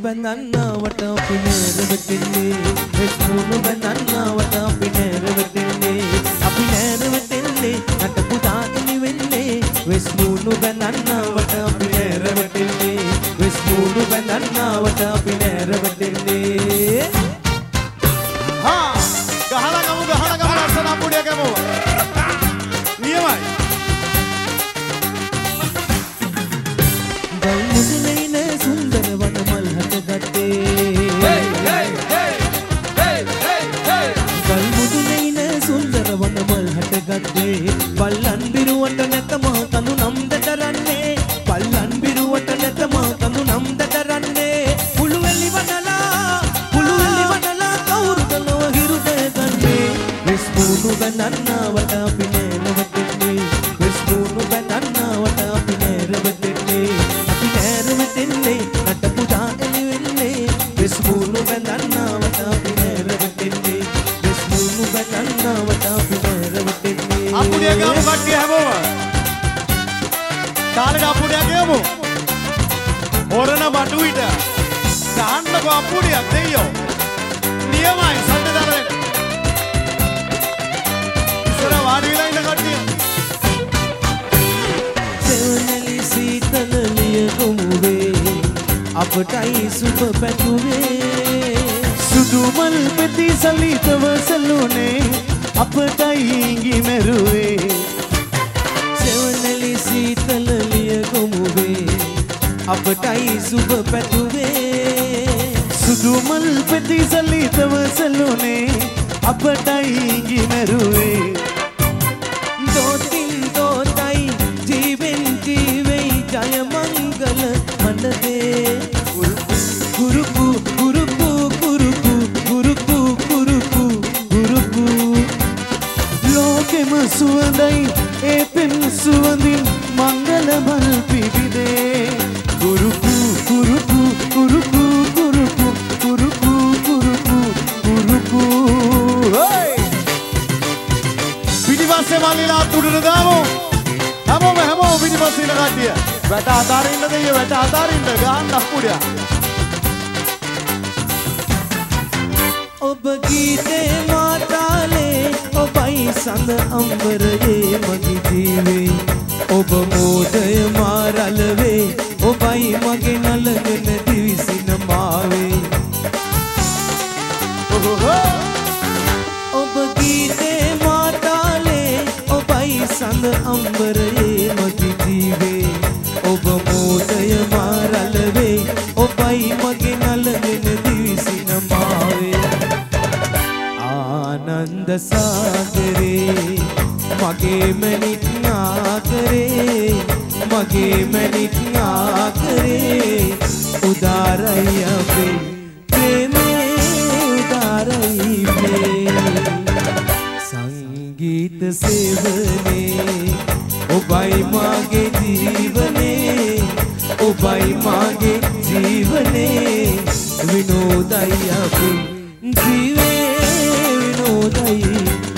බඳන්නවට අපි නෑරවටෙන්නේ වෙස් මූණු බඳන්නවට අපි නෑරවටෙන්නේ අපි නෑරවටෙන්නේ නටපු දාගෙන වෙන්නේ වෙස් මූණු බඳන්නවට අපි නෑරවටෙන්නේ වෙස් මූණු බඳන්නවට අපි නෑරවටෙන්නේ හා ගහලා ගමු ලස්සන අපුඩිය ගමු නියමයි සුන්දර වන මල් හටගත්තේ ගල් මුදුනේ සුන්දර වන මල් හටගත්තේ පල්ලන් බිරුවට නැතම කඳු නම් දතරන්නේ පල්ලන් බිරුවට නැතම කඳු නම් දතරන්නේ පුළුවෙලි වනලා කවුරුද නොව හිරුද ගන්නේ වෙස් මූණු බඳන්නවට අපි නෑරවටෙන්නේ වෙස් මූණු බඳන්නවට අපි නෑරවටෙන්නේ අපි නෑරවටෙන්නේ නටපු දාගෙන වෙන්නේ වෙස් මූණු බඳන්නවට අපි නෑරවටෙන්නේ වෙස් මූණු බඳන්නවට අපි නෑරවටෙන්නේ අපුඩිය ගමු කට්ටිය හැමෝම තාලෙට අපුඩිය ගමු හොරණ බටුවිට දාන්නකො අපුඩියක් දෙයියෝ නියමයි සද්ද දාලා ඉස්සර වාඩි වෙලා ඉන්න කට්ටිය සෙවණලි සීතලලිය ගොමුවේ අපටයි සුබ පැතුවේ සුදු මල් පෙති සලිතව සලුනේ අපටයි ඉඟි මෙරුවේ සෙවණලි සීතලලිය ගොමුවේ අපටයි සුබ පැතුවේ සුදු මල් පෙති සලිතව සලුනේ අපටයි ඉඟි මෙරුවේ දෝතින් දෝතයි ජීවෙන් ජීවෙයි ජය මංගල මණ්ඩේ ගුරුකු ගුරුකු ගුරුකු ගුරුකු ගුරුකු ගුරුකු ලෝකෙම සුවඳයි ඒ පෙන් සුවඳින් මංගල මල් පිබිදේ ගුරුකු ගුරුකු ගුරුකු ගුරුකු ගුරුකු ගුරුකු ගුරුකු පිටිපස්සේ මල්ලිලා තුඩුන දාමු හැමෝම පිටිපස්සේ ඉන්න කට්ටිය වැට අතාරින්න දෙයියෝ වැට අතාරින්න ගහන්න අපුඩිය ඔබ ගීතේ මාතාලේ ඔබයි සඳ අම්බරයේ මගේ ජීවේ ඔබ මෝදය මාරලවේ ඔබයි මගේ නලගෙන දිවිසින මාවේ ඔබ ගීතේ මාතාලේ ඔබයි සඳ අම්බරයේ මගේ ජීවේ ඔබ මෝදය මාරලවේ ඔබයි මගේ නලගෙන දිවිසින මාවේ ආනන්ද සාගරේ මගේ මනික් නාකරේ මගේ මනික් නාකරේ උදාරයි අපේ ප්‍රේමේ උදාරයි මේ සංගීත සේවනේ ඔබයි මගේ ජීවනේ ඔබයි මගේ ජීවනේ විනෝදයි අපේ ජීවේ විනෝදයි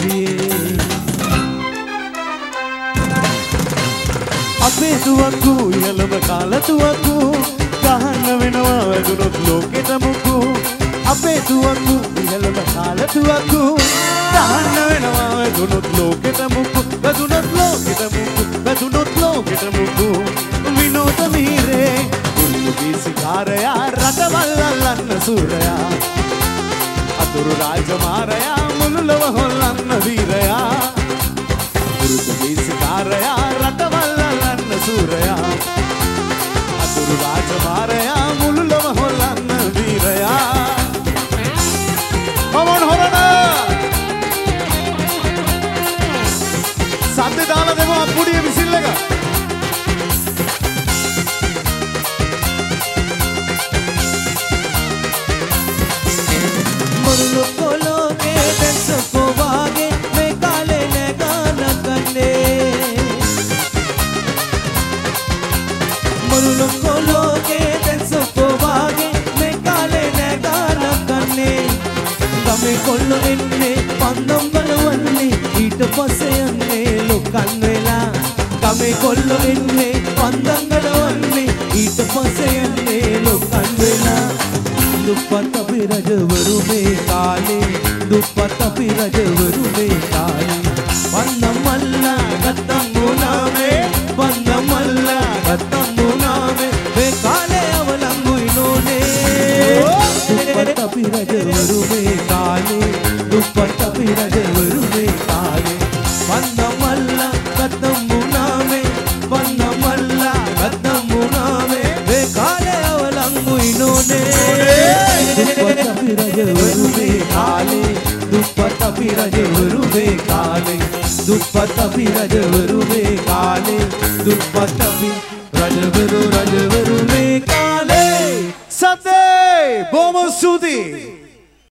අපේ දුවක්කු ඉහළම කාලතුවක්කු ගහන්න වෙනවා වැදුනොත් ලෝකෙට මුකු අපේ දුවක්කු ඉහළම කාලතුවක්කු ගහන්න වෙනවා වැදුනොත් ලෝකෙට මුකු වැදුනොත් ලෝකෙට මුකු වැදුනොත් ලෝකෙට මුකු විනෝද මීරේ පුරුදුසිකාරයා රටවල් අල්ලන්න සූරයා අතුරු රාජමාරයා මුළුලව හොල්ලන්න වීරයා පුරුදුසිකාරයා රටවල් සූරයා අතුරු රාජමාරයා මුළුලව හොල්ලන්න වීරයා මමන් හොරන සද්ද දාලා දෙමු අපුඩිය විසිල් එක මුරුළු කොලෝගේ දැසකෝ වාගේ මේ කාලේ නැගාන කන්නේ මුරුළු කොලෝගේ දැසකෝ වාගේ මේ කාලේ නැගාන කන්නේ ගමේ කොල්ලෝ එන්නේ පන්දම් බලවන්නේ ඊට පස්සේ යන්නේ ලොකන් වෙලා ගමේ කොල්ලෝ එන්නේ පන්දම් බලවන්නේ ඊට පස්සේ යන්නේ ලොකන් වෙලා දුප්පත් අපි රජවරු මේ කාලේ දුප්පත් අපි රජවරු මේ කාලේ වන්න මල්ලා ගත්තම් මුනාවේ වන්න මල්ලා ගත්තම් මුනාවේ මේ කාලේ අවලංගුයි නෝනේ දුප්පත් අපි රජවරු මේ කාලේ දුප්පත් අපි රජවරු මේ කාලේ වන්න මල්ලා ගත්තම් මුනාවේ වන්න මල්ලා ගත්තම් මුනාවේ මේ කාලේ අවලංගුයි නෝනේ දුප්පත් අපි රජවරු මේ කාලේ දුප්පත් අපි රජවරු මේ කාලේ දුප්පත් අපි රජවරු මේ කාලේ දුප්පත් අපි රජවරු